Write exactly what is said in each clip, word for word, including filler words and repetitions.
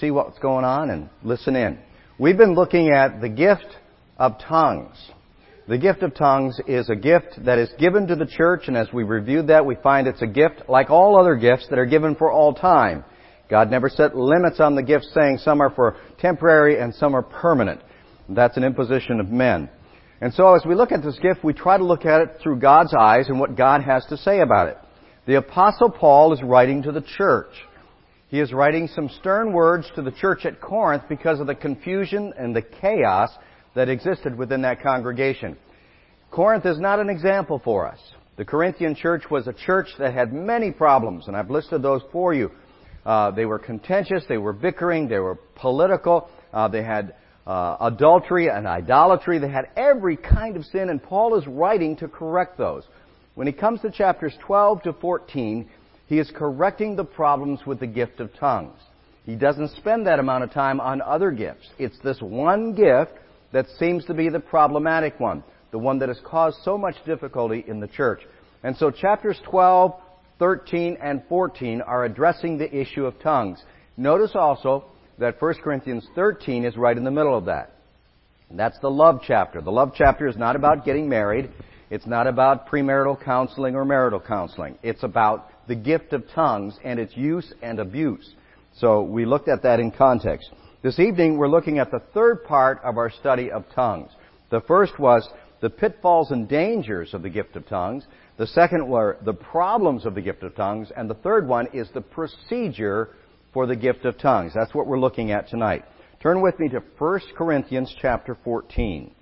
see what's going on and listen in. We've been looking at the gift of tongues. The gift of tongues is a gift that is given to the church, and as we reviewed that, we find it's a gift like all other gifts that are given for all time. God never set limits on the gifts, saying some are for temporary and some are permanent. That's an imposition of men. And so as we look at this gift, we try to look at it through God's eyes and what God has to say about it. The Apostle Paul is writing to the church. He is writing some stern words to the church at Corinth because of the confusion and the chaos that existed within that congregation. Corinth is not an example for us. The Corinthian church was a church that had many problems, and I've listed those for you. Uh, they were contentious, they were bickering, they were political, uh, they had uh, adultery and idolatry, they had every kind of sin, and Paul is writing to correct those. When he comes to chapters twelve to fourteen, he is correcting the problems with the gift of tongues. He doesn't spend that amount of time on other gifts. It's this one gift that seems to be the problematic one, the one that has caused so much difficulty in the church. And so chapters twelve, thirteen, and fourteen are addressing the issue of tongues. Notice also that First Corinthians thirteen is right in the middle of that. And that's the love chapter. The love chapter is not about getting married. It's not about premarital counseling or marital counseling. It's about the gift of tongues and its use and abuse. So we looked at that in context. This evening we're looking at the third part of our study of tongues. The first was the pitfalls and dangers of the gift of tongues. The second were the problems of the gift of tongues. And the third one is the procedure for the gift of tongues. That's what we're looking at tonight. Turn with me to First Corinthians chapter fourteen.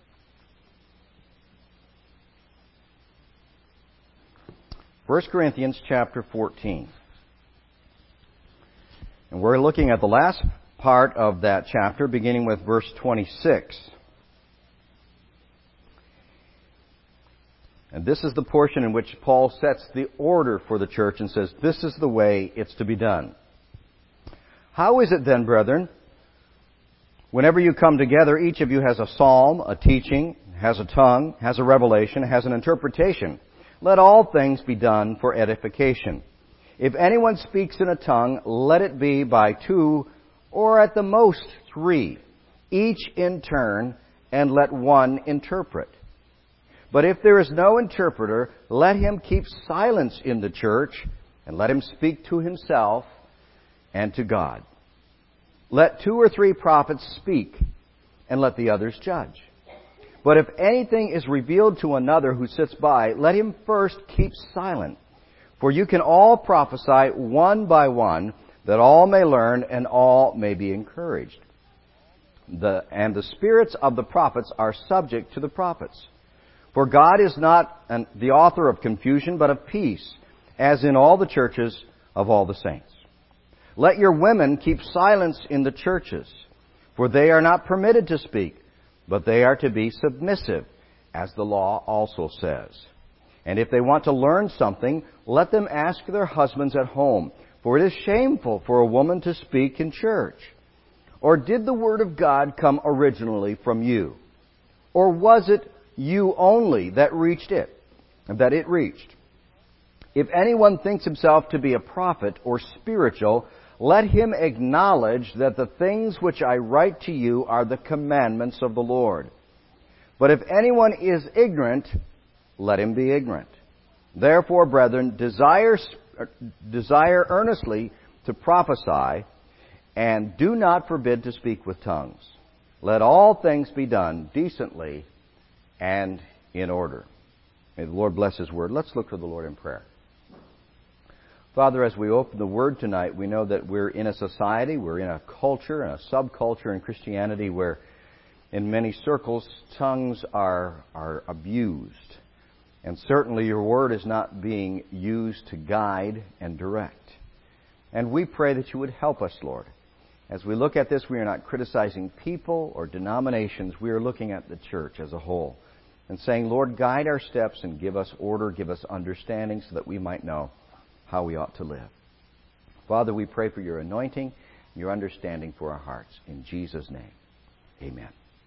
First Corinthians chapter fourteen. And we're looking at the last part of that chapter, beginning with verse twenty-six. And this is the portion in which Paul sets the order for the church and says, this is the way it's to be done. How is it then, brethren, whenever you come together, each of you has a psalm, a teaching, has a tongue, has a revelation, has an interpretation? Let all things be done for edification. If anyone speaks in a tongue, let it be by two or at the most three, each in turn, and let one interpret. But if there is no interpreter, let him keep silence in the church, and let him speak to himself and to God. Let two or three prophets speak, and let the others judge. But if anything is revealed to another who sits by, let him first keep silent. For you can all prophesy one by one, that all may learn and all may be encouraged. The, and the spirits of the prophets are subject to the prophets. For God is not an, the author of confusion, but of peace, as in all the churches of all the saints. Let your women keep silence in the churches, for they are not permitted to speak, but they are to be submissive, as the law also says. And if they want to learn something, let them ask their husbands at home, for it is shameful for a woman to speak in church. Or did the word of God come originally from you? Or was it you only that reached it, that it reached? If anyone thinks himself to be a prophet or spiritual, let him acknowledge that the things which I write to you are the commandments of the Lord. But if anyone is ignorant, let him be ignorant. Therefore, brethren, desire, desire earnestly to prophesy, and do not forbid to speak with tongues. Let all things be done decently and in order. May the Lord bless His word. Let's look to the Lord in prayer. Father, as we open the Word tonight, we know that we're in a society, we're in a culture, a subculture in Christianity where in many circles tongues are, are abused. And certainly your Word is not being used to guide and direct. And we pray that you would help us, Lord. As we look at this, we are not criticizing people or denominations. We are looking at the church as a whole and saying, Lord, guide our steps and give us order, give us understanding so that we might know how we ought to live. Father, we pray for your anointing, your understanding for our hearts. In Jesus' name, amen.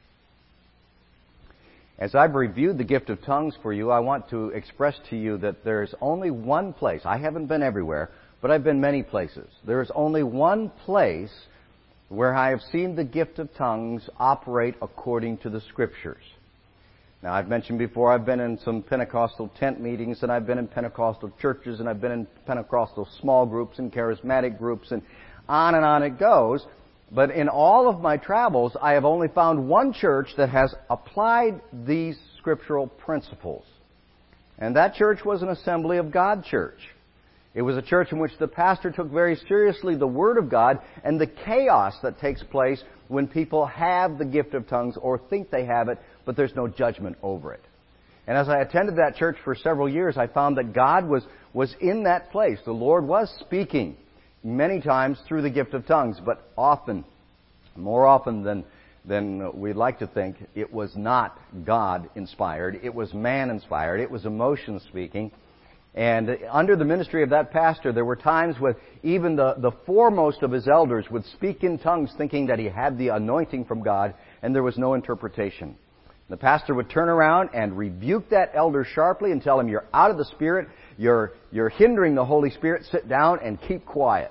As I've reviewed the gift of tongues for you, I want to express to you that there's only one place. I haven't been everywhere, but I've been many places. There is only one place where I have seen the gift of tongues operate according to the Scriptures. Now, I've mentioned before, I've been in some Pentecostal tent meetings, and I've been in Pentecostal churches, and I've been in Pentecostal small groups and charismatic groups, and on and on it goes. But in all of my travels, I have only found one church that has applied these scriptural principles. And that church was an Assembly of God church. It was a church in which the pastor took very seriously the Word of God and the chaos that takes place when people have the gift of tongues or think they have it, but there's no judgment over it. And as I attended that church for several years, I found that God was, was in that place. The Lord was speaking many times through the gift of tongues, but often, more often than, than we'd like to think, it was not God-inspired. It was man-inspired. It was emotion speaking. And under the ministry of that pastor, there were times when even the, the foremost of his elders would speak in tongues thinking that he had the anointing from God, and there was no interpretation. The pastor would turn around and rebuke that elder sharply and tell him, "You're out of the Spirit, you're, you're hindering the Holy Spirit, sit down and keep quiet."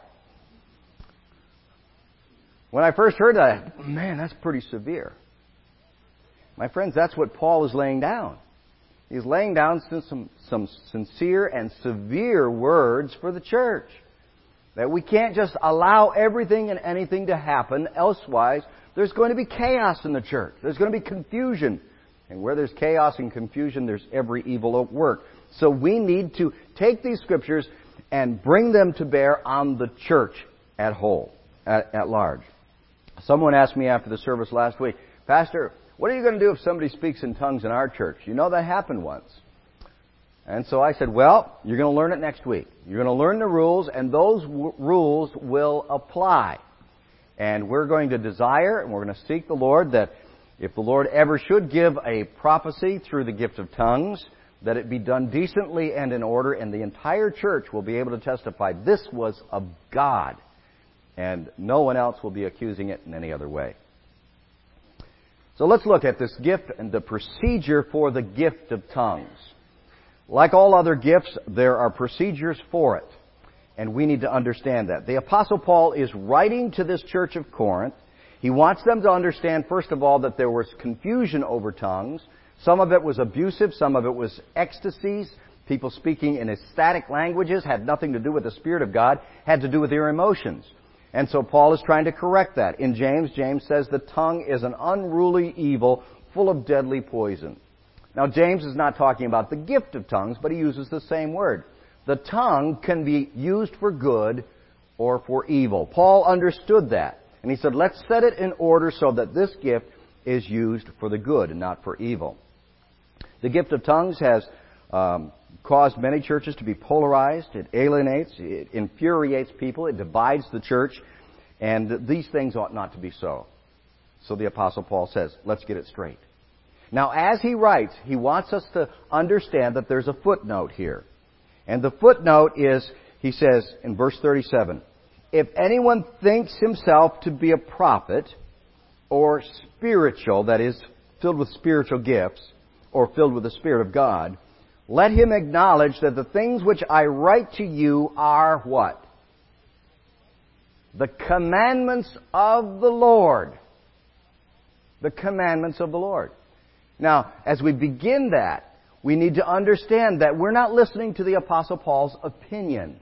When I first heard that, man, that's pretty severe. My friends, that's what Paul is laying down. He's laying down some, some sincere and severe words for the church. That we can't just allow everything and anything to happen, elsewise there's going to be chaos in the church. There's going to be confusion. And where there's chaos and confusion, there's every evil at work. So we need to take these scriptures and bring them to bear on the church at whole, at, at large. Someone asked me after the service last week, "Pastor, what are you going to do if somebody speaks in tongues in our church? You know that happened once." And so I said, well, you're going to learn it next week. You're going to learn the rules, and those w- rules will apply. And we're going to desire, and we're going to seek the Lord, that if the Lord ever should give a prophecy through the gift of tongues, that it be done decently and in order, and the entire church will be able to testify this was of God, and no one else will be accusing it in any other way. So let's look at this gift and the procedure for the gift of tongues. Like all other gifts, there are procedures for it. And we need to understand that. The Apostle Paul is writing to this church of Corinth. He wants them to understand, first of all, that there was confusion over tongues. Some of it was abusive. Some of it was ecstasies. People speaking in ecstatic languages had nothing to do with the Spirit of God, had to do with their emotions. And so Paul is trying to correct that. In James, James says the tongue is an unruly evil full of deadly poison. Now, James is not talking about the gift of tongues, but he uses the same word. The tongue can be used for good or for evil. Paul understood that. And he said, let's set it in order so that this gift is used for the good and not for evil. The gift of tongues has um, caused many churches to be polarized. It alienates, it infuriates people, it divides the church, and these things ought not to be so. So the Apostle Paul says, let's get it straight. Now, as he writes, he wants us to understand that there's a footnote here. And the footnote is, he says in verse thirty-seven, if anyone thinks himself to be a prophet or spiritual, that is, filled with spiritual gifts, or filled with the Spirit of God, let him acknowledge that the things which I write to you are what? The commandments of the Lord. The commandments of the Lord. Now, as we begin that, we need to understand that we're not listening to the Apostle Paul's opinion.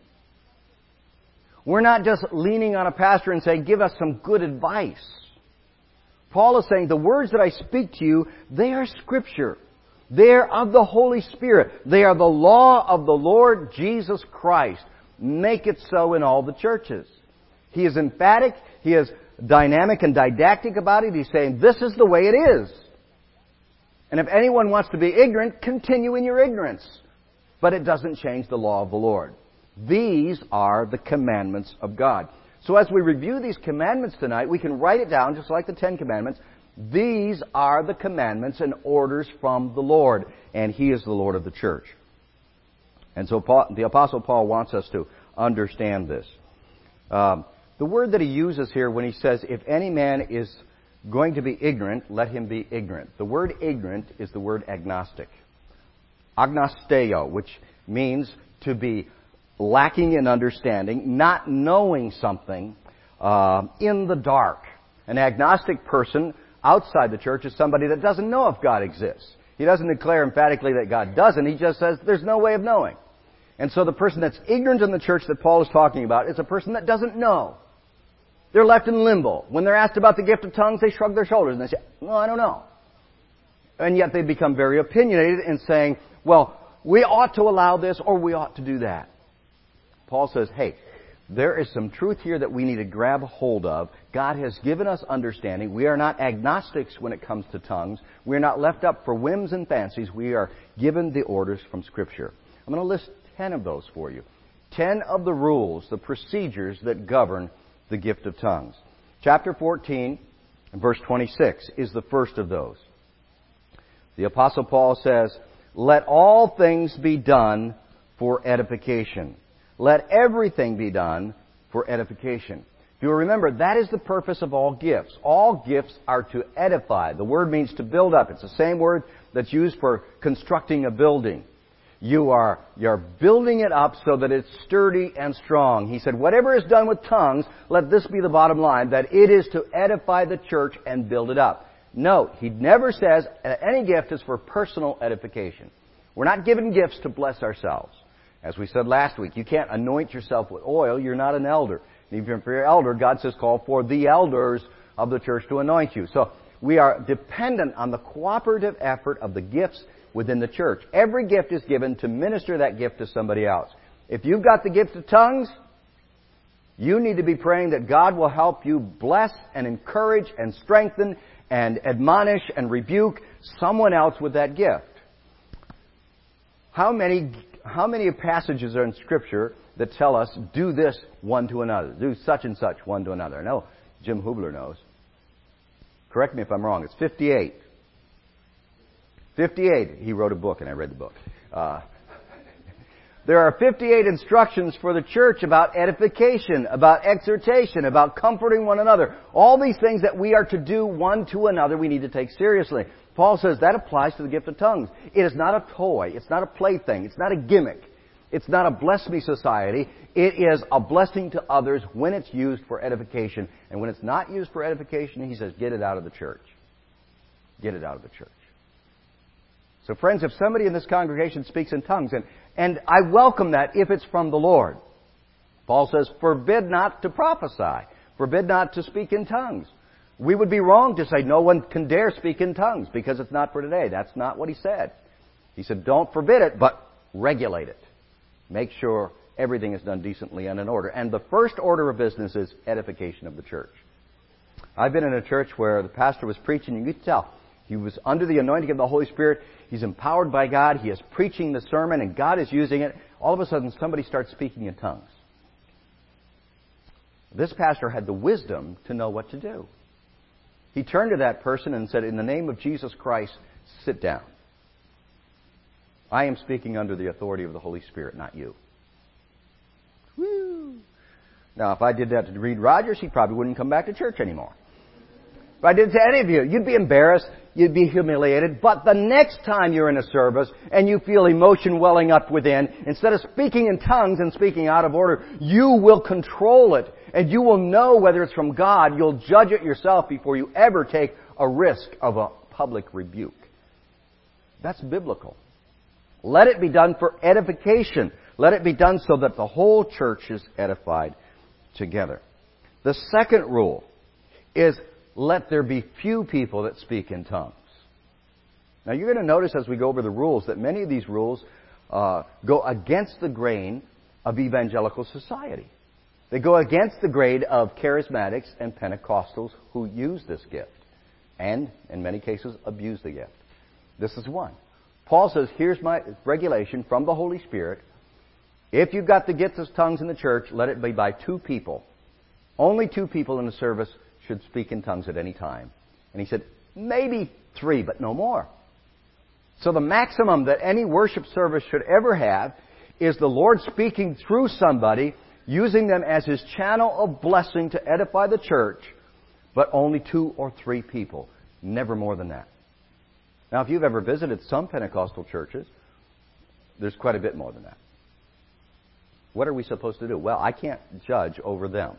We're not just leaning on a pastor and saying, give us some good advice. Paul is saying, the words that I speak to you, they are Scripture. They are of the Holy Spirit. They are the law of the Lord Jesus Christ. Make it so in all the churches. He is emphatic. He is dynamic and didactic about it. He's saying, this is the way it is. And if anyone wants to be ignorant, continue in your ignorance. But it doesn't change the law of the Lord. These are the commandments of God. So as we review these commandments tonight, we can write it down just like the Ten Commandments. These are the commandments and orders from the Lord. And He is the Lord of the church. And so Paul, the Apostle Paul wants us to understand this. Um, the word that he uses here when he says, if any man is going to be ignorant, let him be ignorant. The word ignorant is the word agnostic. Agnosteo, which means to be lacking in understanding, not knowing something, uh, in the dark. An agnostic person outside the church is somebody that doesn't know if God exists. He doesn't declare emphatically that God doesn't. He just says there's no way of knowing. And so the person that's ignorant in the church that Paul is talking about is a person that doesn't know. They're left in limbo. When they're asked about the gift of tongues, they shrug their shoulders and they say, well, I don't know. And yet they become very opinionated in saying, well, we ought to allow this or we ought to do that. Paul says, hey, there is some truth here that we need to grab hold of. God has given us understanding. We are not agnostics when it comes to tongues. We are not left up for whims and fancies. We are given the orders from Scripture. I'm going to list ten of those for you. Ten of the rules, the procedures that govern the gift of tongues. Chapter fourteen, verse twenty-six is the first of those. The Apostle Paul says, let all things be done for edification. Let everything be done for edification. If you'll remember, that is the purpose of all gifts. All gifts are to edify. The word means to build up. It's the same word that's used for constructing a building. You are you're building it up so that it's sturdy and strong. He said, whatever is done with tongues, let this be the bottom line, that it is to edify the church and build it up. Note, he never says any gift is for personal edification. We're not given gifts to bless ourselves. As we said last week, you can't anoint yourself with oil. You're not an elder. And even if you're an elder, God says call for the elders of the church to anoint you. So we are dependent on the cooperative effort of the gifts within the church. Every gift is given to minister that gift to somebody else. If you've got the gift of tongues, you need to be praying that God will help you bless and encourage and strengthen and admonish and rebuke someone else with that gift. How many, how many passages are in Scripture that tell us, do this one to another, do such and such one to another? I know Jim Hubler knows. Correct me if I'm wrong. It's fifty-eight. fifty-eight. He wrote a book, and I read the book. Uh, there are fifty-eight instructions for the church about edification, about exhortation, about comforting one another. All these things that we are to do one to another, we need to take seriously. Paul says that applies to the gift of tongues. It is not a toy. It's not a plaything. It's not a gimmick. It's not a bless me society. It is a blessing to others when it's used for edification. And when it's not used for edification, he says, get it out of the church. Get it out of the church. So friends, if somebody in this congregation speaks in tongues, and, and I welcome that if it's from the Lord. Paul says, forbid not to prophesy. Forbid not to speak in tongues. We would be wrong to say no one can dare speak in tongues because it's not for today. That's not what he said. He said, don't forbid it, but regulate it. Make sure everything is done decently and in order. And the first order of business is edification of the church. I've been in a church where the pastor was preaching, and you could tell he was under the anointing of the Holy Spirit. He's empowered by God. He is preaching the sermon, and God is using it. All of a sudden, somebody starts speaking in tongues. This pastor had the wisdom to know what to do. He turned to that person and said, in the name of Jesus Christ, sit down. I am speaking under the authority of the Holy Spirit, not you. Woo! Now, if I did that to Reed Rogers, he probably wouldn't come back to church anymore. If I did it to any of you, you'd be embarrassed, you'd be humiliated. But the next time you're in a service and you feel emotion welling up within, instead of speaking in tongues and speaking out of order, you will control it. And you will know whether it's from God. You'll judge it yourself before you ever take a risk of a public rebuke. That's biblical. Let it be done for edification. Let it be done so that the whole church is edified together. The second rule is let there be few people that speak in tongues. Now you're going to notice as we go over the rules that many of these rules uh, go against the grain of evangelical society. They go against the grain of charismatics and Pentecostals who use this gift and, in many cases, abuse the gift. This is one. Paul says, here's my regulation from the Holy Spirit. If you've got the gift of tongues in the church, let it be by two people. Only two people in the service should speak in tongues at any time. And he said, maybe three, but no more. So the maximum that any worship service should ever have is the Lord speaking through somebody, using them as His channel of blessing to edify the church, but only two or three people. Never more than that. Now, if you've ever visited some Pentecostal churches, there's quite a bit more than that. What are we supposed to do? Well, I can't judge over them.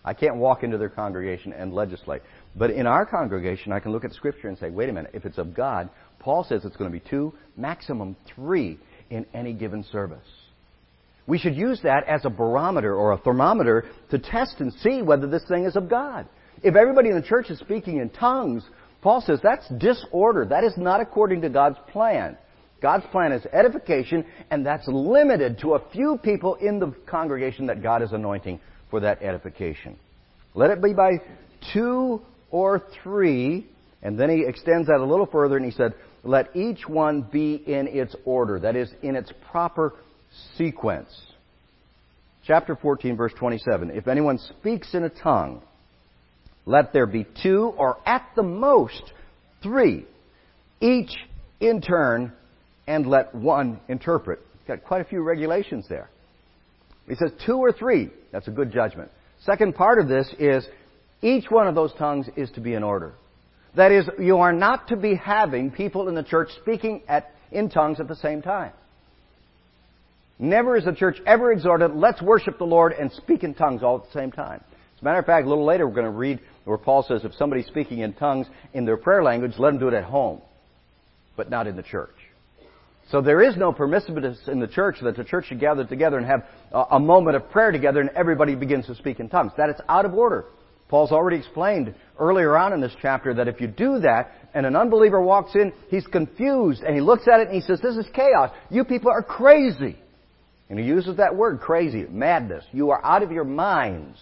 I can't walk into their congregation and legislate. But in our congregation, I can look at Scripture and say, wait a minute, if it's of God, Paul says it's going to be two, maximum three in any given service. We should use that as a barometer or a thermometer to test and see whether this thing is of God. If everybody in the church is speaking in tongues, Paul says that's disorder. That is not according to God's plan. God's plan is edification, and that's limited to a few people in the congregation that God is anointing for that edification. Let it be by two or three, and then he extends that a little further, and he said, let each one be in its order, that is, in its proper sequence. Chapter fourteen, verse twenty-seven. If anyone speaks in a tongue, let there be two, or at the most, three, each in turn, and let one interpret. Got quite a few regulations there. He says two or three. That's a good judgment. Second part of this is each one of those tongues is to be in order. That is, you are not to be having people in the church speaking at, in tongues at the same time. Never is the church ever exhorted, let's worship the Lord and speak in tongues all at the same time. As a matter of fact, a little later we're going to read where Paul says if somebody's speaking in tongues in their prayer language, let them do it at home, but not in the church. So there is no permissiveness in the church that the church should gather together and have a moment of prayer together and everybody begins to speak in tongues. That is out of order. Paul's already explained earlier on in this chapter that if you do that and an unbeliever walks in, he's confused and he looks at it and he says, this is chaos. You people are crazy. And he uses that word, crazy, madness. You are out of your minds.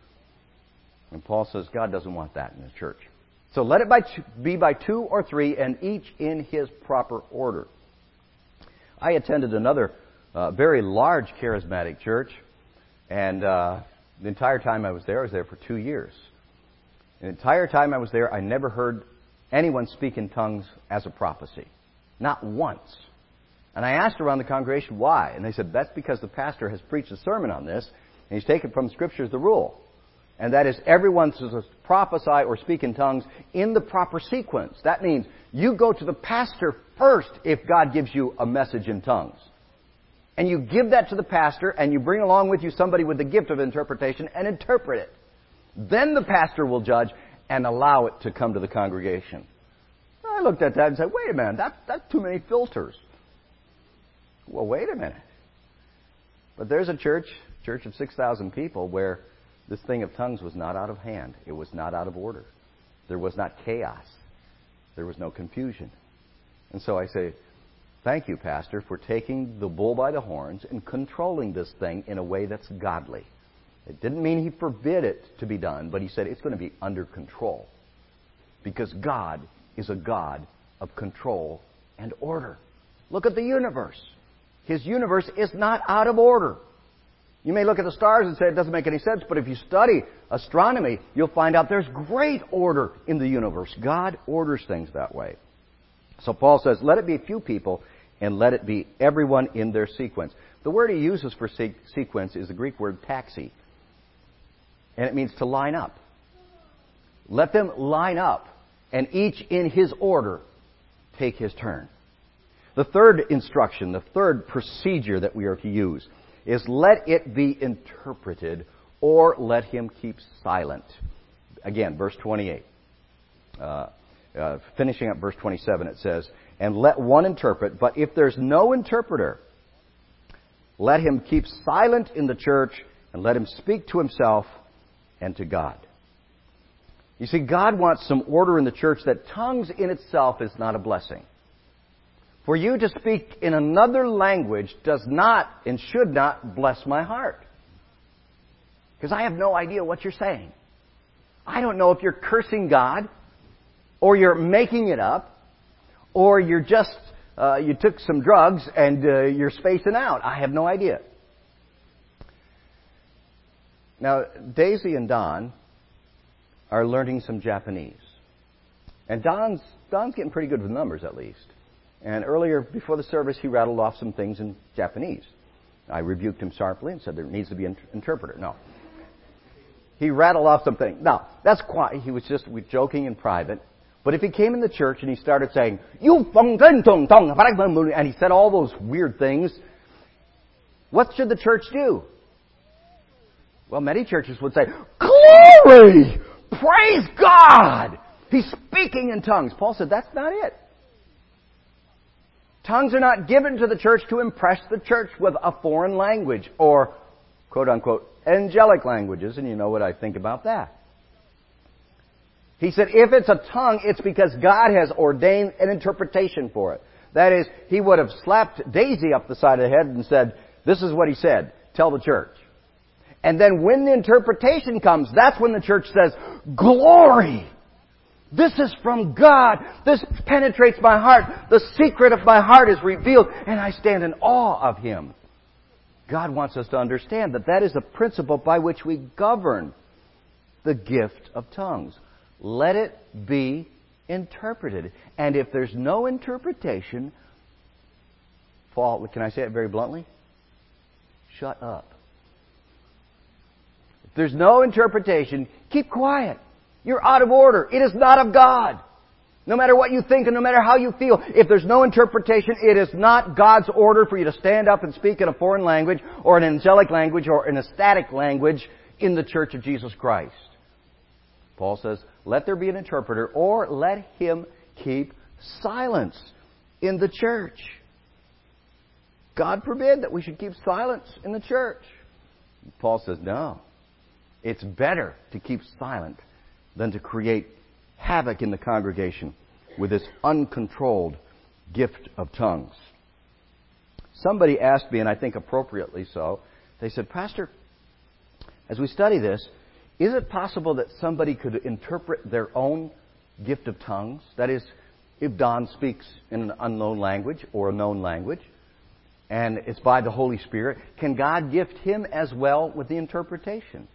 And Paul says God doesn't want that in the church. So let it be by two or three and each in his proper order. I attended another uh, very large charismatic church, and uh, the entire time I was there, I was there for two years. The entire time I was there, I never heard anyone speak in tongues as a prophecy. Not once. And I asked around the congregation why, and they said, that's because the pastor has preached a sermon on this, and he's taken from the Scripture as the rule. And that is everyone to prophesy or speak in tongues in the proper sequence. That means you go to the pastor first if God gives you a message in tongues. And you give that to the pastor and you bring along with you somebody with the gift of interpretation and interpret it. Then the pastor will judge and allow it to come to the congregation. I looked at that and said, wait a minute, that, that's too many filters. Well, wait a minute. But there's a church, church of six thousand people, where this thing of tongues was not out of hand. It was not out of order. There was not chaos. There was no confusion. And so I say, thank you, Pastor, for taking the bull by the horns and controlling this thing in a way that's godly. It didn't mean he forbid it to be done, but he said it's going to be under control. Because God is a God of control and order. Look at the universe. His universe is not out of order. You may look at the stars and say it doesn't make any sense, but if you study astronomy, you'll find out there's great order in the universe. God orders things that way. So Paul says, let it be few people and let it be everyone in their sequence. The word he uses for se- sequence is the Greek word taxi. And it means to line up. Let them line up and each in his order take his turn. The third instruction, the third procedure that we are to use is let it be interpreted or let him keep silent. Again, verse twenty-eight. Uh, uh, finishing up verse twenty-seven, it says, and let one interpret, but if there's no interpreter, let him keep silent in the church and let him speak to himself and to God. You see, God wants some order in the church that tongues in itself is not a blessing. For you to speak in another language does not and should not bless my heart. Because I have no idea what you're saying. I don't know if you're cursing God, or you're making it up, or you're just, uh, you took some drugs and uh, you're spacing out. I have no idea. Now, Daisy and Don are learning some Japanese. And Don's, Don's getting pretty good with numbers, at least. And earlier, before the service, he rattled off some things in Japanese. I rebuked him sharply and said there needs to be an interpreter. No. He rattled off some things. Now, that's quiet. He was just joking in private. But if he came in the church and he started saying, you feng zhen tong tong, and he said all those weird things, what should the church do? Well, many churches would say, glory! Praise God! He's speaking in tongues. Paul said, that's not it. Tongues are not given to the church to impress the church with a foreign language or, quote-unquote, angelic languages, and you know what I think about that. He said, if it's a tongue, it's because God has ordained an interpretation for it. That is, He would have slapped Daisy up the side of the head and said, this is what He said. Tell the church. And then when the interpretation comes, that's when the church says, glory! This is from God. This penetrates my heart. The secret of my heart is revealed, and I stand in awe of Him. God wants us to understand that that is the principle by which we govern the gift of tongues. Let it be interpreted. And if there's no interpretation, Paul, can I say it very bluntly? Shut up. If there's no interpretation, keep quiet. You're out of order. It is not of God. No matter what you think and no matter how you feel, if there's no interpretation, it is not God's order for you to stand up and speak in a foreign language or an angelic language or an ecstatic language in the Church of Jesus Christ. Paul says, let there be an interpreter or let him keep silence in the church. God forbid that we should keep silence in the church. Paul says, no. It's better to keep silent than to create havoc in the congregation with this uncontrolled gift of tongues. Somebody asked me, and I think appropriately so, they said, Pastor, as we study this, is it possible that somebody could interpret their own gift of tongues? That is, if Don speaks in an unknown language or a known language, and it's by the Holy Spirit, can God gift him as well with the interpretation?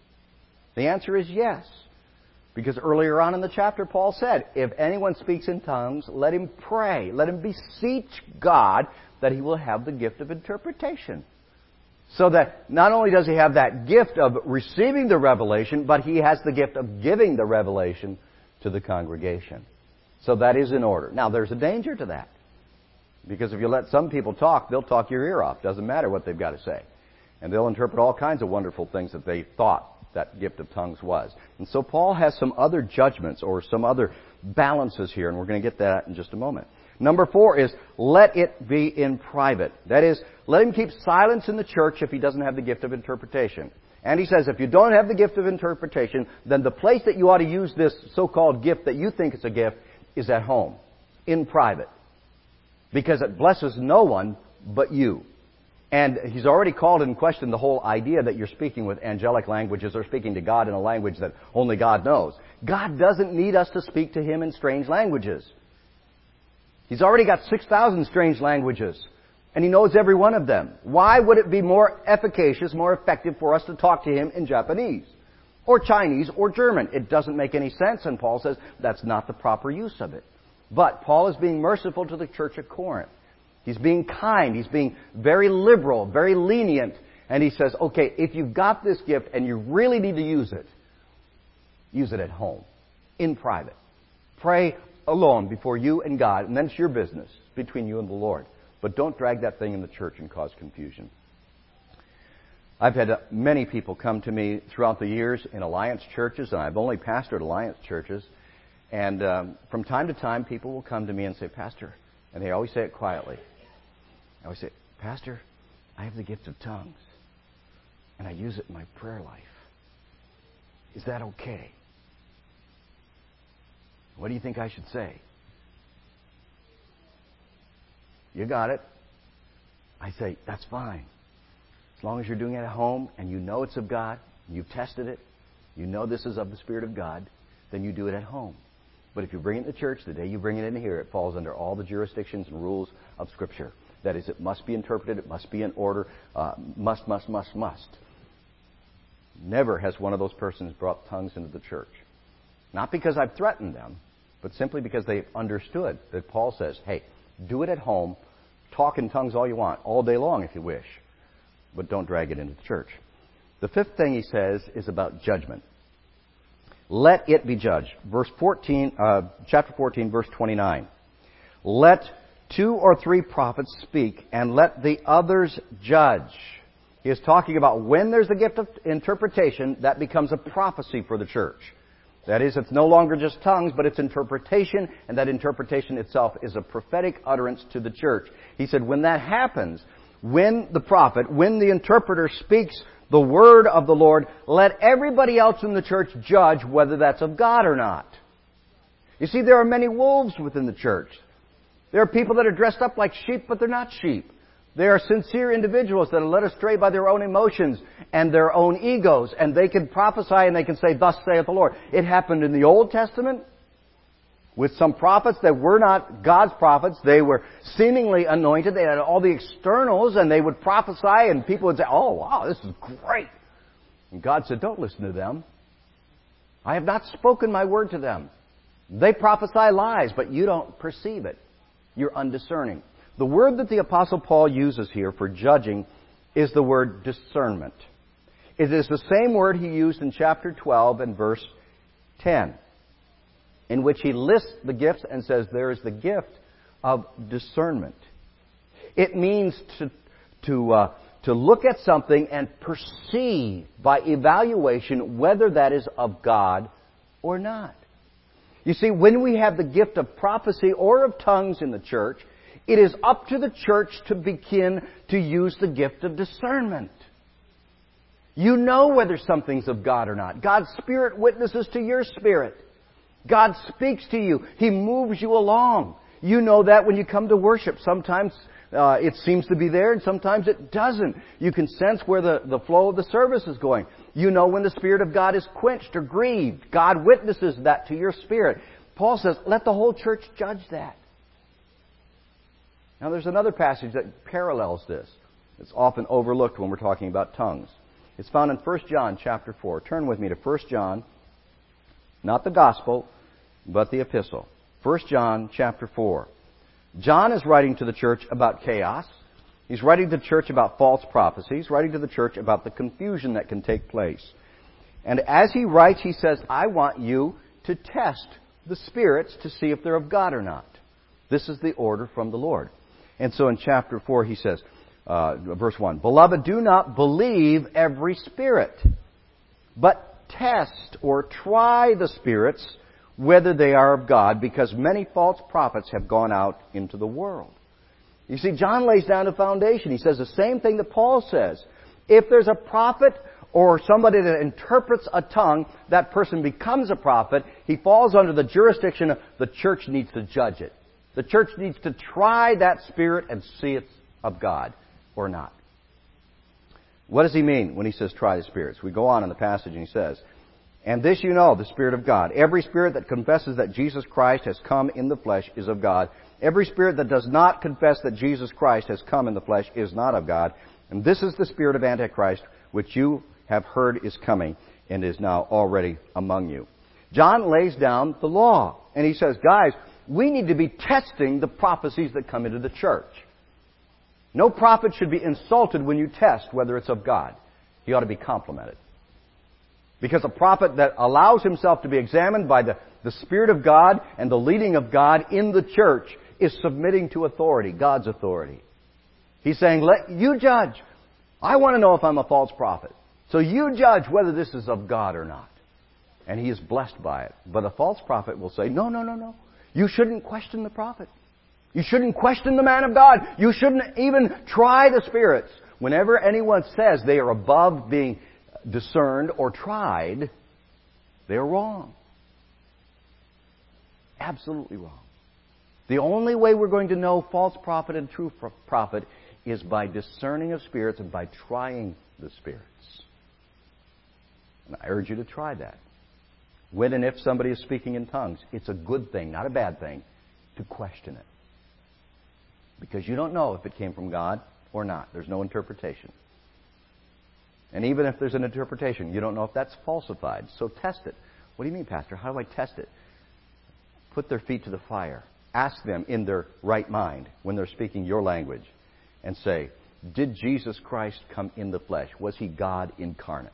The answer is yes. Because earlier on in the chapter, Paul said, if anyone speaks in tongues, let him pray. Let him beseech God that he will have the gift of interpretation. So that not only does he have that gift of receiving the revelation, but he has the gift of giving the revelation to the congregation. So that is in order. Now, there's a danger to that. Because if you let some people talk, they'll talk your ear off. Doesn't matter what they've got to say. And they'll interpret all kinds of wonderful things that they thought that gift of tongues was. And so Paul has some other judgments or some other balances here, and we're going to get that in just a moment. Number four is, let it be in private. That is, let him keep silence in the church if he doesn't have the gift of interpretation. And he says, if you don't have the gift of interpretation, then the place that you ought to use this so-called gift that you think is a gift is at home, in private. Because it blesses no one but you. And he's already called in question the whole idea that you're speaking with angelic languages or speaking to God in a language that only God knows. God doesn't need us to speak to Him in strange languages. He's already got six thousand strange languages, and He knows every one of them. Why would it be more efficacious, more effective for us to talk to Him in Japanese or Chinese or German? It doesn't make any sense, and Paul says that's not the proper use of it. But Paul is being merciful to the church at Corinth. He's being kind. He's being very liberal, very lenient. And he says, okay, if you've got this gift and you really need to use it, use it at home, in private. Pray alone before you and God, and then it's your business between you and the Lord. But don't drag that thing in the church and cause confusion. I've had many people come to me throughout the years in Alliance churches, and I've only pastored Alliance churches. And um, from time to time, people will come to me and say, Pastor, and they always say it quietly. I always say, Pastor, I have the gift of tongues, and I use it in my prayer life. Is that okay? What do you think I should say? You got it. I say, that's fine. As long as you're doing it at home and you know it's of God, you've tested it, you know this is of the Spirit of God, then you do it at home. But if you bring it to church, the day you bring it in here, it falls under all the jurisdictions and rules of Scripture. That is, it must be interpreted, it must be in order, uh, must, must, must, must. Never has one of those persons brought tongues into the church. Not because I've threatened them, but simply because they've understood that Paul says, hey, do it at home, talk in tongues all you want, all day long if you wish, but don't drag it into the church. The fifth thing he says is about judgment. Let it be judged. Verse fourteen, uh, chapter fourteen, verse twenty-nine. Let two or three prophets speak, and let the others judge. He is talking about when there's a gift of interpretation, that becomes a prophecy for the church. That is, it's no longer just tongues, but it's interpretation, and that interpretation itself is a prophetic utterance to the church. He said, when that happens, when the prophet, when the interpreter speaks the word of the Lord, let everybody else in the church judge whether that's of God or not. You see, there are many wolves within the church. There are people that are dressed up like sheep, but they're not sheep. They are sincere individuals that are led astray by their own emotions and their own egos, and they can prophesy and they can say, "Thus saith the Lord." It happened in the Old Testament with some prophets that were not God's prophets. They were seemingly anointed. They had all the externals, and they would prophesy, and people would say, "Oh, wow, this is great." And God said, "Don't listen to them. I have not spoken my word to them. They prophesy lies, but you don't perceive it. You're undiscerning." The word that the Apostle Paul uses here for judging is the word discernment. It is the same word he used in chapter twelve and verse ten, in which he lists the gifts and says there is the gift of discernment. It means to, to, uh, to look at something and perceive by evaluation whether that is of God or not. You see, when we have the gift of prophecy or of tongues in the church, it is up to the church to begin to use the gift of discernment. You know whether something's of God or not. God's Spirit witnesses to your spirit. God speaks to you. He moves you along. You know that when you come to worship. Sometimes uh, it seems to be there and sometimes it doesn't. You can sense where the, the flow of the service is going. You know when the Spirit of God is quenched or grieved. God witnesses that to your spirit. Paul says, let the whole church judge that. Now there's another passage that parallels this. It's often overlooked when we're talking about tongues. It's found in First John chapter four. Turn with me to First John, not the Gospel, but the Epistle. First John chapter four. John is writing to the church about chaos. He's writing to the church about false prophecy. He's writing to the church about the confusion that can take place. And as he writes, he says, I want you to test the spirits to see if they're of God or not. This is the order from the Lord. And so in chapter four he says, uh, verse one, Beloved, do not believe every spirit, but test or try the spirits whether they are of God, because many false prophets have gone out into the world. You see, John lays down a foundation. He says the same thing that Paul says. If there's a prophet or somebody that interprets a tongue, that person becomes a prophet. He falls under the jurisdiction of the church needs to judge it. The church needs to try that spirit and see it's of God or not. What does he mean when he says try the spirits? We go on in the passage and he says, And this you know, the Spirit of God. Every spirit that confesses that Jesus Christ has come in the flesh is of God. Every spirit that does not confess that Jesus Christ has come in the flesh is not of God. And this is the spirit of Antichrist, which you have heard is coming and is now already among you. John lays down the law. And he says, guys, we need to be testing the prophecies that come into the church. No prophet should be insulted when you test whether it's of God. He ought to be complimented. Because a prophet that allows himself to be examined by the, the Spirit of God and the leading of God in the church is submitting to authority, God's authority. He's saying, let you judge. I want to know if I'm a false prophet. So you judge whether this is of God or not. And he is blessed by it. But a false prophet will say, no, no, no, no. You shouldn't question the prophet. You shouldn't question the man of God. You shouldn't even try the spirits. Whenever anyone says they are above being discerned or tried, they're wrong. Absolutely wrong. The only way we're going to know false prophet and true prophet is by discerning of spirits and by trying the spirits. And I urge you to try that. When and if somebody is speaking in tongues, it's a good thing, not a bad thing, to question it. Because you don't know if it came from God or not. There's no interpretation. And even if there's an interpretation, you don't know if that's falsified. So test it. What do you mean, Pastor? How do I test it? Put their feet to the fire. Ask them in their right mind when they're speaking your language and say, did Jesus Christ come in the flesh? Was he God incarnate?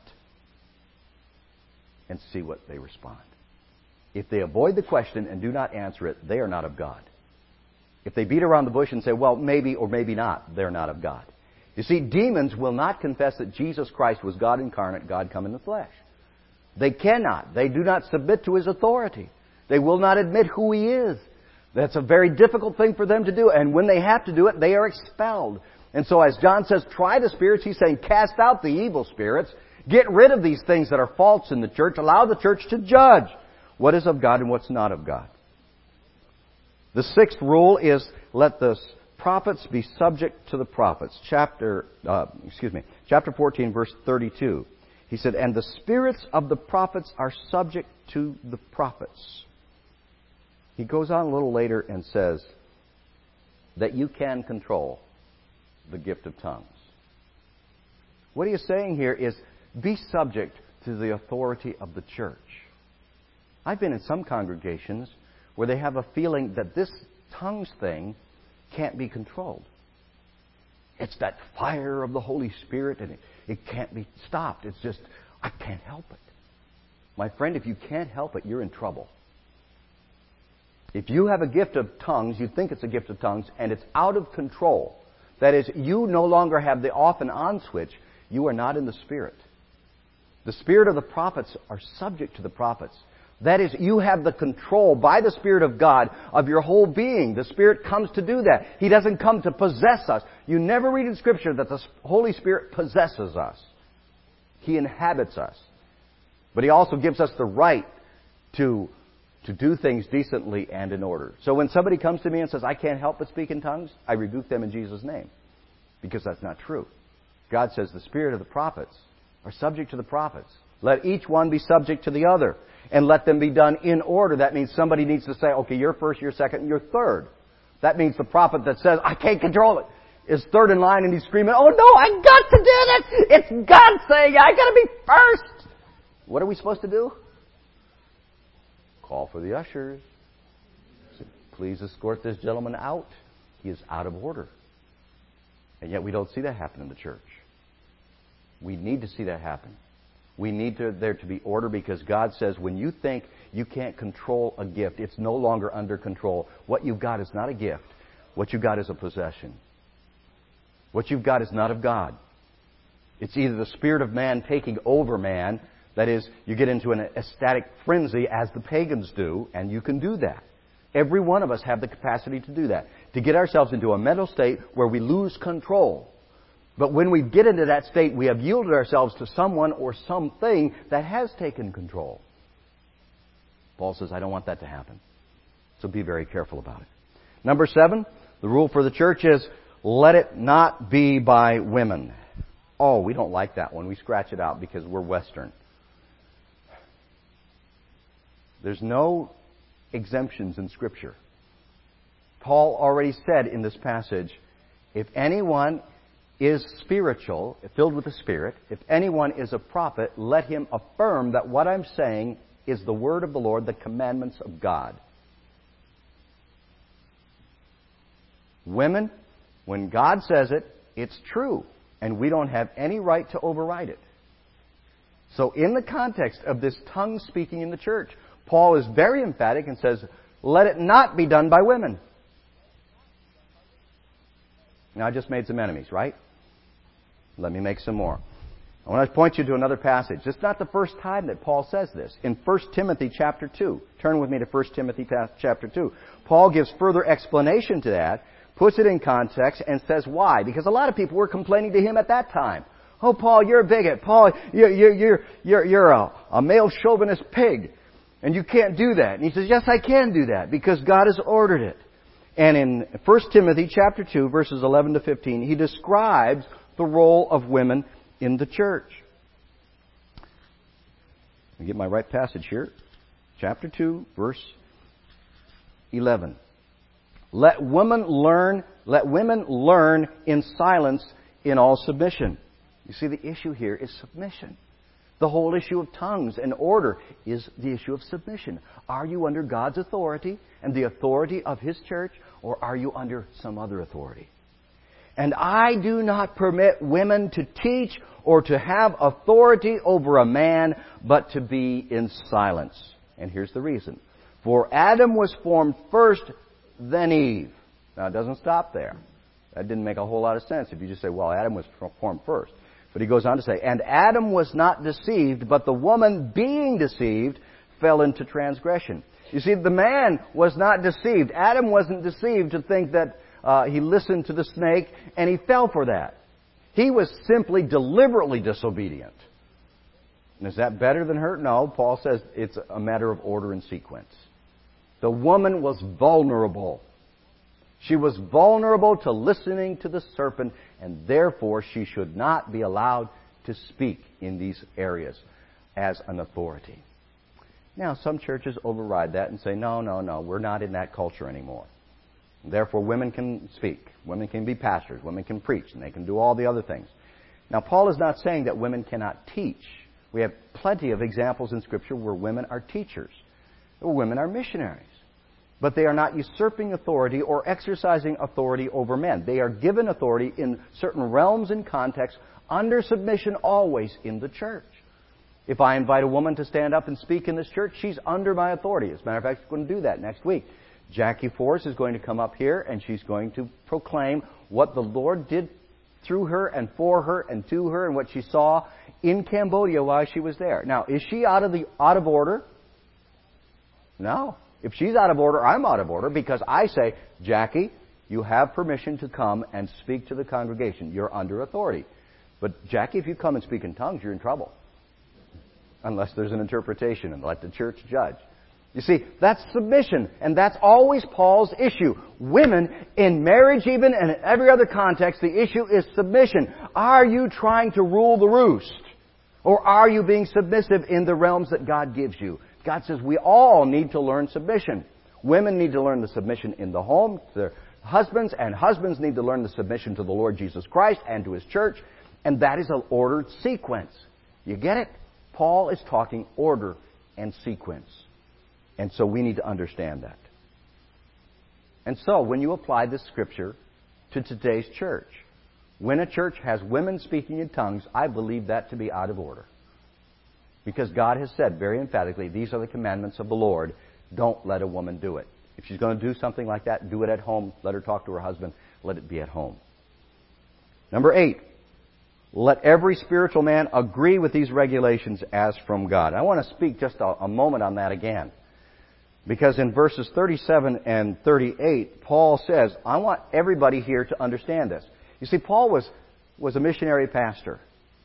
And see what they respond. If they avoid the question and do not answer it, they are not of God. If they beat around the bush and say, well, maybe or maybe not, they're not of God. You see, demons will not confess that Jesus Christ was God incarnate, God come in the flesh. They cannot. They do not submit to His authority. They will not admit who He is. That's a very difficult thing for them to do. And when they have to do it, they are expelled. And so as John says, try the spirits, he's saying cast out the evil spirits. Get rid of these things that are false in the church. Allow the church to judge what is of God and what's not of God. The sixth rule is let the prophets be subject to the prophets. Chapter, uh, excuse me, chapter fourteen, verse thirty-two. He said, and the spirits of the prophets are subject to the prophets. He goes on a little later and says that you can control the gift of tongues. What he is saying here is be subject to the authority of the church. I've been in some congregations where they have a feeling that this tongues thing can't be controlled. It's that fire of the Holy Spirit and it, it can't be stopped. It's just, I can't help it. My friend, if you can't help it, you're in trouble. If you have a gift of tongues, you think it's a gift of tongues, and it's out of control, that is, you no longer have the off and on switch, you are not in the Spirit. The Spirit of the prophets are subject to the prophets. That is, you have the control by the Spirit of God of your whole being. The Spirit comes to do that. He doesn't come to possess us. You never read in Scripture that the Holy Spirit possesses us. He inhabits us. But He also gives us the right to, to do things decently and in order. So when somebody comes to me and says, I can't help but speak in tongues, I rebuke them in Jesus' name. Because that's not true. God says the Spirit of the prophets are subject to the prophets. Let each one be subject to the other. And let them be done in order. That means somebody needs to say, okay, you're first, you're second, and you're third. That means the prophet that says, I can't control it, is third in line and he's screaming, oh no, I got to do it! It's God saying I got to be first! What are we supposed to do? Call for the ushers. Please escort this gentleman out. He is out of order. And yet we don't see that happen in the church. We need to see that happen. We need to, there to be order because God says when you think you can't control a gift, it's no longer under control. What you've got is not a gift. What you've got is a possession. What you've got is not of God. It's either the spirit of man taking over man, that is, you get into an ecstatic frenzy as the pagans do, and you can do that. Every one of us have the capacity to do that. To get ourselves into a mental state where we lose control. But when we get into that state, we have yielded ourselves to someone or something that has taken control. Paul says, I don't want that to happen. So be very careful about it. Number seven, the rule for the church is, let it not be by women. Oh, we don't like that one. We scratch it out because we're Western. There's no exemptions in Scripture. Paul already said in this passage, if anyone is spiritual, filled with the Spirit, if anyone is a prophet, let him affirm that what I'm saying is the word of the Lord, the commandments of God. Women, when God says it, it's true, and we don't have any right to override it. So in the context of this tongue speaking in the church, Paul is very emphatic and says, let it not be done by women. Now I just made some enemies, right? Let me make some more. I want to point you to another passage. It's not the first time that Paul says this. In First Timothy chapter two. Turn with me to First Timothy chapter two. Paul gives further explanation to that, puts it in context, and says why. Because a lot of people were complaining to him at that time. Oh, Paul, you're a bigot. Paul, you're, you're, you're, you're, you're a, a male chauvinist pig. And you can't do that. And he says, yes, I can do that because God has ordered it. And in First Timothy chapter two, verses eleven to fifteen, he describes the role of women in the church. Let me get my right passage here. Chapter two, verse eleven. Let women learn, let women learn in silence in all submission. You see, the issue here is submission. The whole issue of tongues and order is the issue of submission. Are you under God's authority and the authority of His church, or are you under some other authority? And I do not permit women to teach or to have authority over a man, but to be in silence. And here's the reason. For Adam was formed first, then Eve. Now, it doesn't stop there. That didn't make a whole lot of sense if you just say, well, Adam was formed first. But he goes on to say, and Adam was not deceived, but the woman being deceived fell into transgression. You see, the man was not deceived. Adam wasn't deceived to think that uh, he listened to the snake and he fell for that. He was simply deliberately disobedient. And is that better than her? No, Paul says it's a matter of order and sequence. The woman was vulnerable. She was vulnerable to listening to the serpent, and therefore she should not be allowed to speak in these areas as an authority. Now, some churches override that and say, no, no, no, we're not in that culture anymore. Therefore, women can speak. Women can be pastors. Women can preach. And they can do all the other things. Now, Paul is not saying that women cannot teach. We have plenty of examples in Scripture where women are teachers, or women are missionaries. But they are not usurping authority or exercising authority over men. They are given authority in certain realms and contexts under submission always in the church. If I invite a woman to stand up and speak in this church, she's under my authority. As a matter of fact, she's going to do that next week. Jackie Forrest is going to come up here and she's going to proclaim what the Lord did through her and for her and to her and what she saw in Cambodia while she was there. Now, is she out of the out of order? No. If she's out of order, I'm out of order because I say, Jackie, you have permission to come and speak to the congregation. You're under authority. But Jackie, if you come and speak in tongues, you're in trouble. Unless there's an interpretation and let the church judge. You see, that's submission. And that's always Paul's issue. Women, in marriage even and in every other context, the issue is submission. Are you trying to rule the roost? Or are you being submissive in the realms that God gives you? God says we all need to learn submission. Women need to learn the submission in the home to their husbands, and husbands need to learn the submission to the Lord Jesus Christ and to His church. And that is an ordered sequence. You get it? Paul is talking order and sequence. And so we need to understand that. And so when you apply this scripture to today's church, when a church has women speaking in tongues, I believe that to be out of order. Because God has said very emphatically, these are the commandments of the Lord. Don't let a woman do it. If she's going to do something like that, do it at home. Let her talk to her husband. Let it be at home. Number eight, let every spiritual man agree with these regulations as from God. I want to speak just a, a moment on that again. Because in verses thirty-seven and thirty-eight, Paul says, I want everybody here to understand this. You see, Paul was, was a missionary pastor.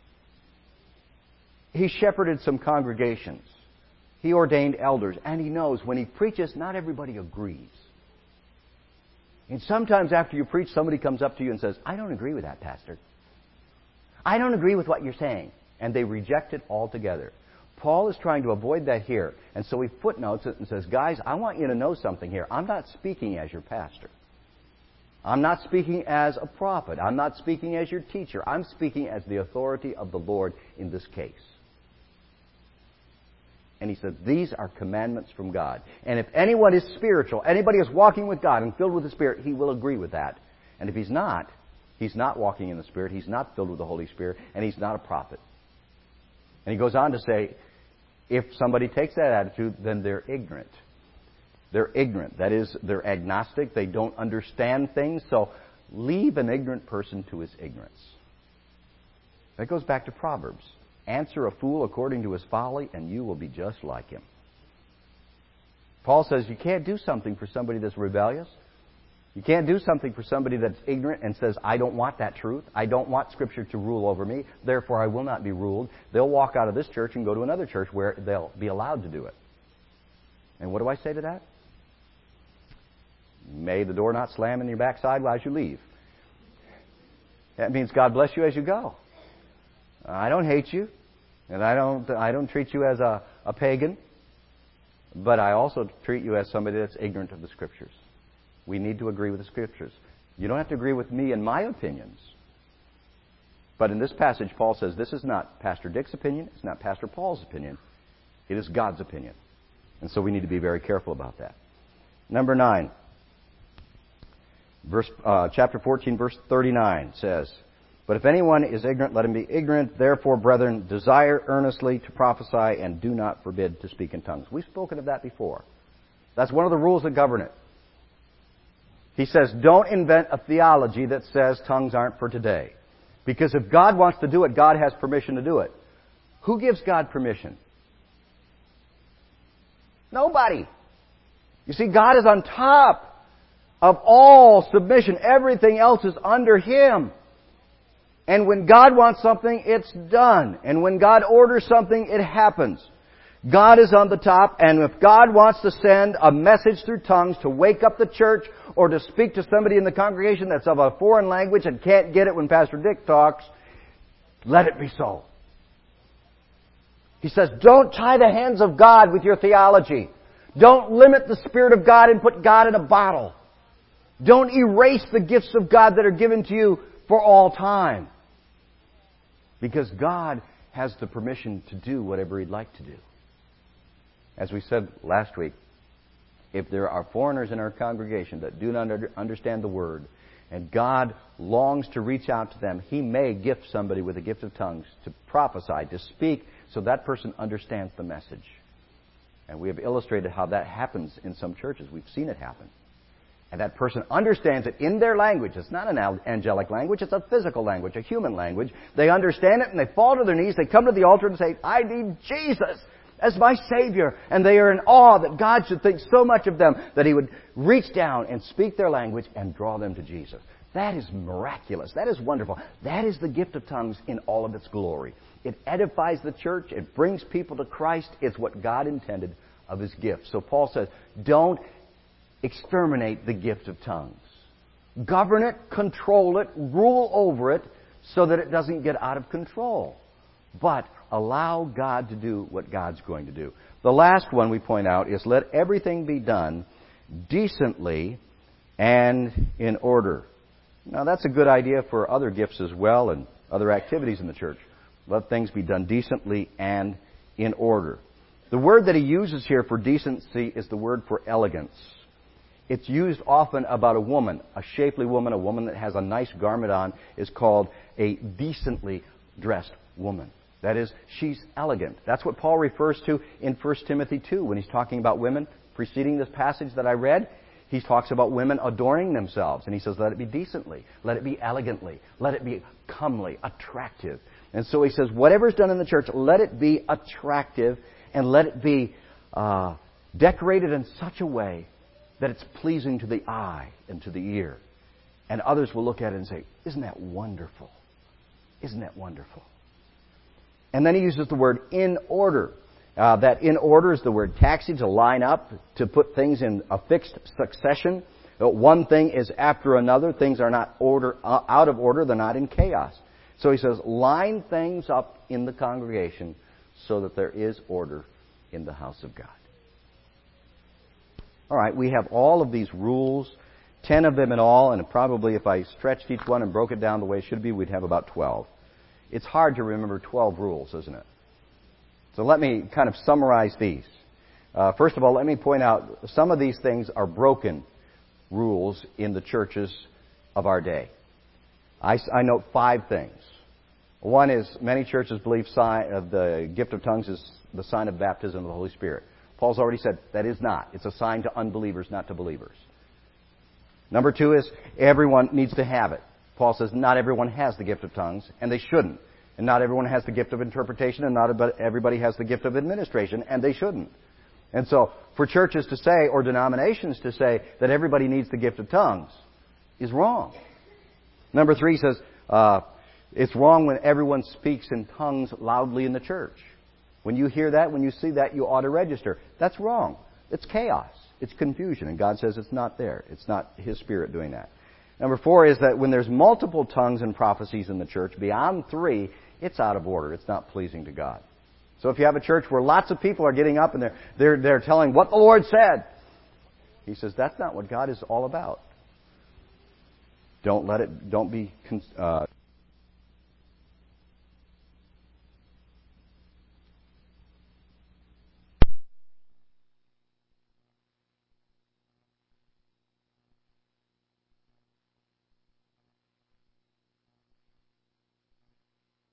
He shepherded some congregations. He ordained elders. And he knows when he preaches, not everybody agrees. And sometimes after you preach, somebody comes up to you and says, I don't agree with that, Pastor. I don't agree with what you're saying. And they reject it altogether. Paul is trying to avoid that here. And so he footnotes it and says, guys, I want you to know something here. I'm not speaking as your pastor. I'm not speaking as a prophet. I'm not speaking as your teacher. I'm speaking as the authority of the Lord in this case. And he said, these are commandments from God. And if anyone is spiritual, anybody is walking with God and filled with the Spirit, he will agree with that. And if he's not, he's not walking in the Spirit, he's not filled with the Holy Spirit, and he's not a prophet. And he goes on to say, if somebody takes that attitude, then they're ignorant. They're ignorant. That is, they're agnostic. They don't understand things. So leave an ignorant person to his ignorance. That goes back to Proverbs. Answer a fool according to his folly, and you will be just like him. Paul says you can't do something for somebody that's rebellious. You can't do something for somebody that's ignorant and says, I don't want that truth. I don't want Scripture to rule over me. Therefore, I will not be ruled. They'll walk out of this church and go to another church where they'll be allowed to do it. And what do I say to that? May the door not slam in your backside as you leave. That means God bless you as you go. I don't hate you, and I don't I don't treat you as a, a pagan, but I also treat you as somebody that's ignorant of the Scriptures. We need to agree with the Scriptures. You don't have to agree with me and my opinions. But in this passage, Paul says this is not Pastor Dick's opinion, it's not Pastor Paul's opinion, it is God's opinion. And so we need to be very careful about that. Number nine, verse uh, chapter fourteen, verse thirty-nine says, but if anyone is ignorant, let him be ignorant. Therefore, brethren, desire earnestly to prophesy and do not forbid to speak in tongues. We've spoken of that before. That's one of the rules that govern it. He says, don't invent a theology that says tongues aren't for today. Because if God wants to do it, God has permission to do it. Who gives God permission? Nobody. You see, God is on top of all submission. Everything else is under Him. And when God wants something, it's done. And when God orders something, it happens. God is on the top, and if God wants to send a message through tongues to wake up the church or to speak to somebody in the congregation that's of a foreign language and can't get it when Pastor Dick talks, let it be so. He says, don't tie the hands of God with your theology. Don't limit the Spirit of God and put God in a bottle. Don't erase the gifts of God that are given to you for all time. Because God has the permission to do whatever He'd like to do. As we said last week, if there are foreigners in our congregation that do not understand the Word, and God longs to reach out to them, He may gift somebody with a gift of tongues to prophesy, to speak, so that person understands the message. And we have illustrated how that happens in some churches. We've seen it happen. And that person understands it in their language. It's not an angelic language. It's a physical language, a human language. They understand it and they fall to their knees. They come to the altar and say, I need Jesus as my Savior. And they are in awe that God should think so much of them that He would reach down and speak their language and draw them to Jesus. That is miraculous. That is wonderful. That is the gift of tongues in all of its glory. It edifies the church. It brings people to Christ. It's what God intended of His gift. So Paul says, don't exterminate the gift of tongues. Govern it, control it, rule over it so that it doesn't get out of control. But allow God to do what God's going to do. The last one we point out is let everything be done decently and in order. Now that's a good idea for other gifts as well and other activities in the church. Let things be done decently and in order. The word that he uses here for decency is the word for elegance. It's used often about a woman, a shapely woman, a woman that has a nice garment on, is called a decently dressed woman. That is, she's elegant. That's what Paul refers to in First Timothy two when he's talking about women. Preceding this passage that I read, he talks about women adorning themselves. And he says, let it be decently, let it be elegantly, let it be comely, attractive. And so he says, whatever's done in the church, let it be attractive and let it be uh, decorated in such a way that it's pleasing to the eye and to the ear. And others will look at it and say, isn't that wonderful? Isn't that wonderful? And then he uses the word in order. Uh, that in order is the word taxi, to line up, to put things in a fixed succession. One thing is after another. Things are not order uh, out of order. They're not in chaos. So he says, line things up in the congregation so that there is order in the house of God. All right, we have all of these rules, ten of them in all, and probably if I stretched each one and broke it down the way it should be, we'd have about twelve. It's hard to remember twelve rules, isn't it? So let me kind of summarize these. Uh, first of all, let me point out some of these things are broken rules in the churches of our day. I, I note five things. One is many churches believe sign of the gift of tongues is the sign of baptism of the Holy Spirit. Paul's already said that is not. It's a sign to unbelievers, not to believers. Number two is everyone needs to have it. Paul says not everyone has the gift of tongues, and they shouldn't. And not everyone has the gift of interpretation, and not everybody has the gift of administration, and they shouldn't. And so for churches to say, or denominations to say, that everybody needs the gift of tongues is wrong. Number three says uh, it's wrong when everyone speaks in tongues loudly in the church. When you hear that, when you see that, you ought to register. That's wrong. It's chaos. It's confusion. And God says it's not there. It's not His Spirit doing that. Number four is that when there's multiple tongues and prophecies in the church, beyond three, it's out of order. It's not pleasing to God. So if you have a church where lots of people are getting up and they're, they're, they're telling what the Lord said, He says that's not what God is all about. Don't let it, don't be... Uh,